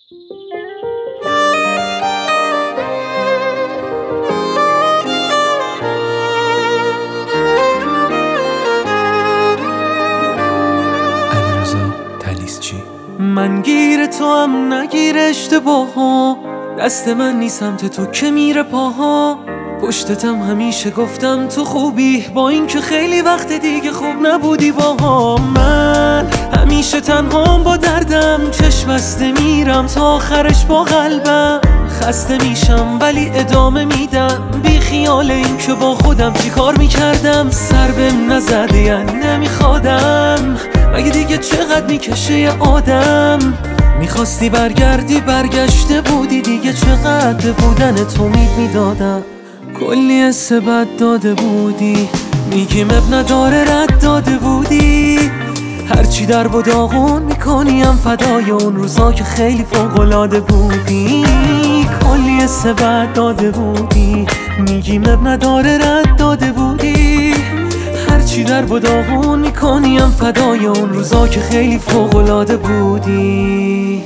من گیر تو هم نگیر اشتباها، دست من نیست سمت تو که میره پاها. پشتتم همیشه گفتم تو خوبی، با اینکه خیلی وقت دیگه خوب نبودی باها. من همیشه تنهام با دردم، چشم بسته میرم تا آخرش با قلبم. خسته میشم ولی ادامه میدم، بی خیال این که با خودم چی کار میکردم. سر بهم نزده یعنی نمیخوادم، مگه دیگه چقدر میکشه یه آدم. میخواستی برگردی برگشته بودی دیگه، چقدر بودن تو میدادم. کلی حس بد داده بودی، میگیم اب نداره رد داده بودی. هرچی در و داغون میکنیم فدای اون روزا که خیلی فوق‌العاده بودی. کلی حس بد داده بودی، میگیم اب نداره رد داده بودی. هرچی در و داغون میکنیم فدای اون روزا که خیلی فوق‌العاده بودی.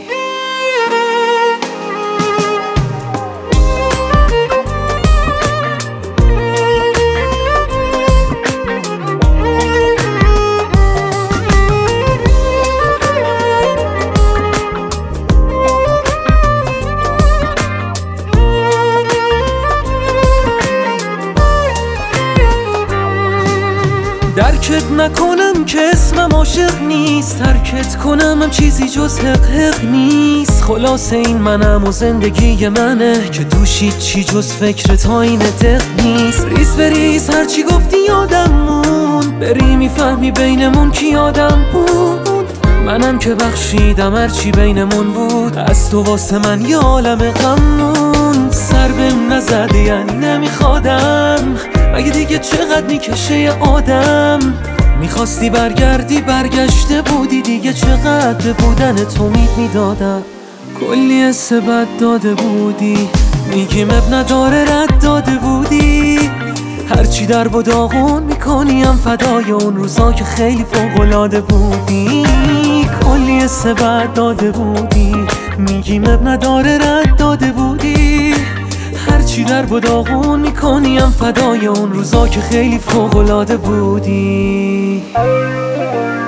درکت نکنم که اسمم عاشق نیست، ترکت کنم هم چیزی جز حق نیست. خلاصه این منم و زندگی منه که توش چی جز فکر تا این دق نیست. ریز بریز هرچی گفتی یادم موند، بری میفهمی بینمون کی آدم بود. منم که بخشیدم هرچی بینمون بود، از تو واسه من یه عالم غم موند. سر بهم نزده یعنی نمیخوادم، مگه دیگه چقدر میکشه یه آدم. میخواستی برگردی برگشته بودی دیگه، چقدر بودن تو میدادم. کلی حس بد داده بودی، میگیم اب نداره رد داده بودی. هرچی در و داغون میکنیم فدای اون روزا که خیلی فوق‌العاده بودی. کلی حس بد داده بودی، میگیم اب نداره رد داده بودی. هرچی در و داغون میکنیم فدای اون روزا که خیلی فوق‌العاده بودی.